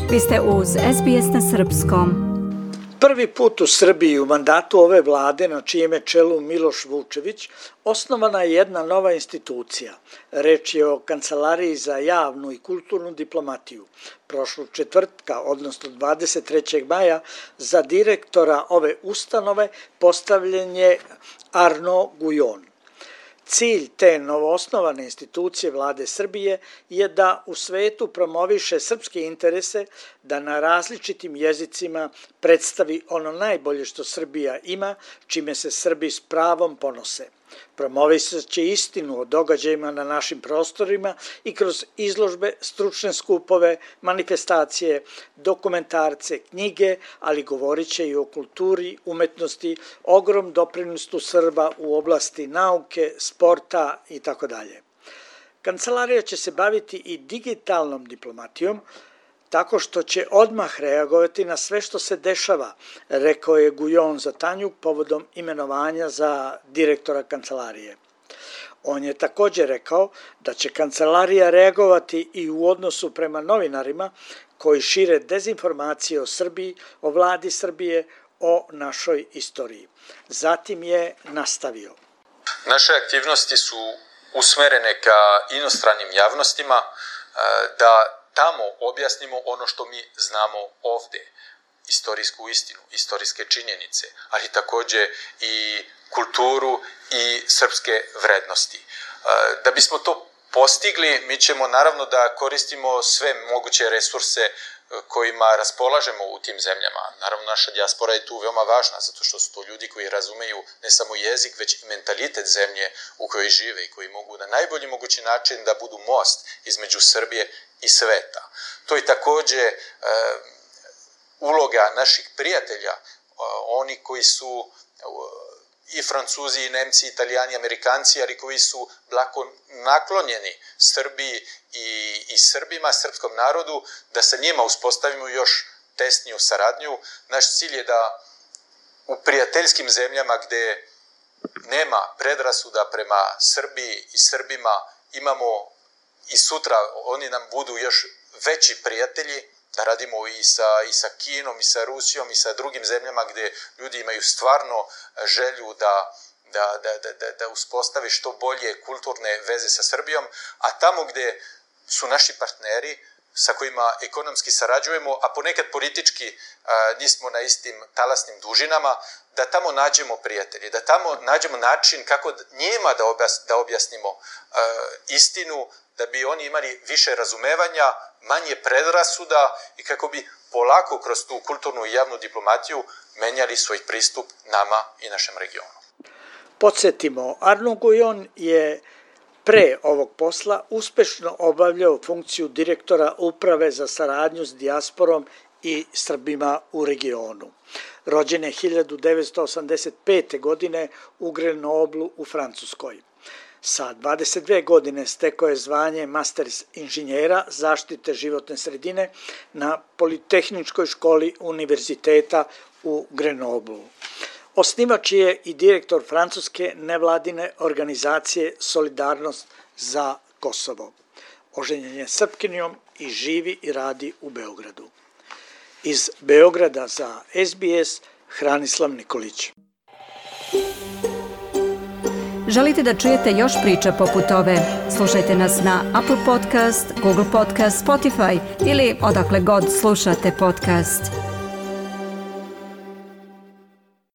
Vi ste uz SBS na srpskom. Prvi put u Srbiji u mandatu ove vlade, na čijem je čelu Miloš Vučević, osnovana je jedna nova institucija. Reč je o Kancelariji za javnu i kulturnu diplomatiju. Prošlog četvrtka, odnosno 23. maja, za direktora ove ustanove postavljen je Arnaud Guillon. Cilj te novoosnovane institucije vlade Srbije je da u svetu promoviše srpske interese, da na različitim jezicima predstavi ono najbolje što Srbija ima, čime se Srbi s pravom ponose. Promovisaće istinu o događajima na našim prostorima i kroz izložbe, stručne skupove, manifestacije, dokumentarce, knjige, ali govorit će i o kulturi, umetnosti, ogrom doprinosu Srba u oblasti nauke, sporta itd. Kancelarija će se baviti i digitalnom diplomatijom, tako što će odmah reagovati na sve što se dešava, rekao je Guillon za Tanjug povodom imenovanja za direktora kancelarije. On je također rekao da će kancelarija reagovati i u odnosu prema novinarima koji šire dezinformacije o Srbiji, o vladi Srbije, o našoj istoriji. Zatim je nastavio. Naše aktivnosti su usmerene ka inostranim javnostima da tamo objasnimo ono što mi znamo ovde, istorijsku istinu, istorijske činjenice, ali također i kulturu i srpske vrednosti. Da bismo to postigli, mi ćemo naravno da koristimo sve moguće resurse kojima raspolažemo u tim zemljama. Naravno, naša dijaspora je tu veoma važna, zato što su to ljudi koji razumeju ne samo jezik, već i mentalitet zemlje u kojoj žive i koji mogu na najbolji mogući način da budu most između Srbije i sveta. To je također uloga naših prijatelja, oni koji su i Francuzi, i Nemci, Italijani, Amerikanci, ali koji su blako naklonjeni Srbiji i Srbima, srpskom narodu, da sa njima uspostavimo još tesniju saradnju. Naš cilj je da u prijateljskim zemljama gde nema predrasuda prema Srbiji i Srbima imamo i sutra oni nam budu još veći prijatelji, da radimo i sa Kinom, i sa Rusijom, i sa drugim zemljama gdje ljudi imaju stvarno želju da uspostavi što bolje kulturne veze sa Srbijom, a tamo gdje su naši partneri sa kojima ekonomski sarađujemo, a ponekad politički nismo na istim talasnim dužinama, da tamo nađemo prijatelji, da tamo nađemo način kako njima da objasnimo istinu, da bi oni imali više razumevanja, manje predrasuda i kako bi polako kroz tu kulturnu i javnu diplomatiju menjali svoj pristup nama i našem regionu. Podsjetimo, Arnaud Guillon je pre ovog posla uspešno obavljao funkciju direktora Uprave za saradnju s dijasporom i Srbima u regionu. Rođen je 1985. godine u Grenoblu u Francuskoj. Sa 22 godine stekao je zvanje Masters inženjera zaštite životne sredine na Politehničkoj školi univerziteta u Grenoblu. Osnivač je i direktor francuske nevladine organizacije Solidarnost za Kosovo. Oženjen je Srpkinjom i živi i radi u Beogradu. Iz Beograda za SBS, Hranislav Nikolić. Želite da čujete još priča poput ove? Slušajte nas na Apple Podcast, Google Podcast, Spotify ili odakle god slušate podcast.